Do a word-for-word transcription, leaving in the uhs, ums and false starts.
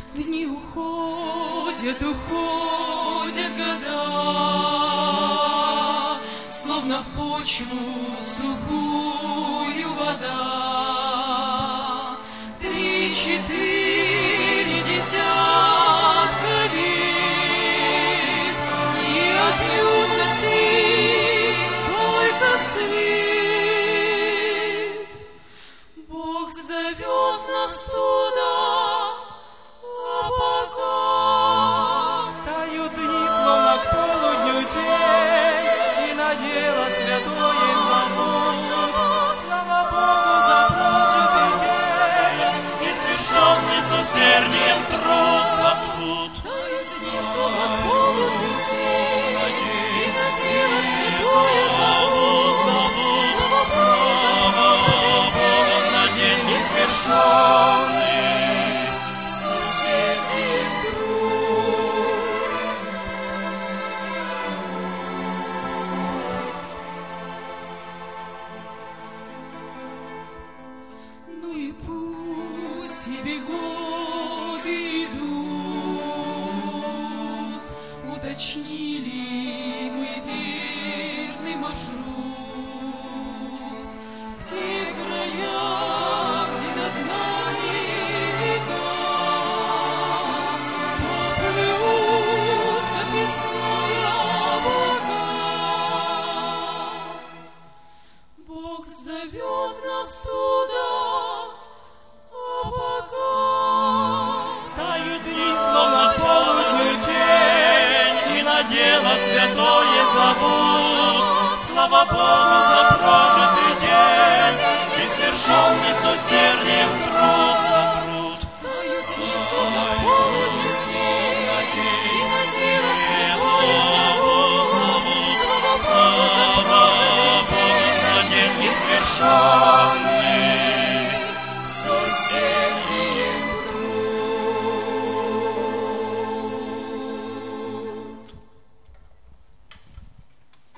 Дни уходят, уходят года, словно в почву сухую вода. Три-четыре десятка лет, и от юности только свет. Бог зовет нас туда, а пока тают дни, словно к полудню тень, и на дело святое зовут. Слава Богу за прожитый день, и свершенный с усердием труд за труд. тают дни, словно к полудню тень, и на дело святое зовут. Слава Богу за день несвершенный, с усердием труд. Ну и пусть себе годы идут, уточнили мы верный маршрут в те края, где над нами века поплывут, как весной облака. Бог зовет нас туда, а пока тают дни, словно к полудню тень, и на дело святое зовут. Слава Богу за прожитый